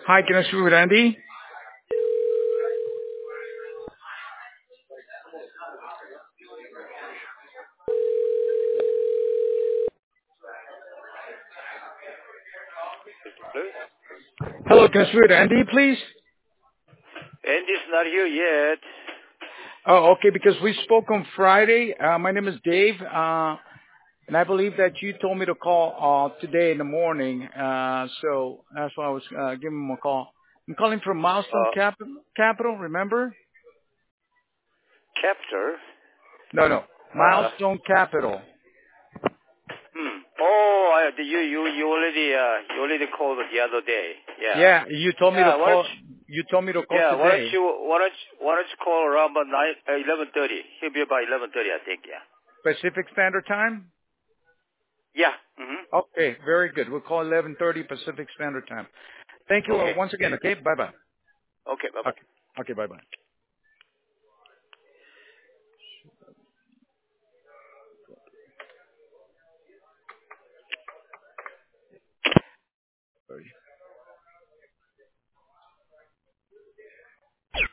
Hi, can I speak with Andy? Hello? Hello, can I speak with Andy, please? Andy's not here yet. Oh, okay, because we spoke on Friday. My name is Dave, and I believe that you told me to call today in the morning. So that's why I was giving him a call. I'm calling from Milestone Capital, remember? Captor? No. Uh, Milestone Capital. Oh, you already called the other day. Yeah. Yeah, you told me to Yeah, call. You told me to call why don't today. you, why don't you call around about 11:30? He'll be about 11:30, I think, yeah. Pacific Standard Time? Yeah. Mm-hmm. Okay, very good. We'll call 11:30 Pacific Standard Time. Thank you Okay. once again, okay? Bye-bye. Okay, bye-bye. Okay, bye-bye.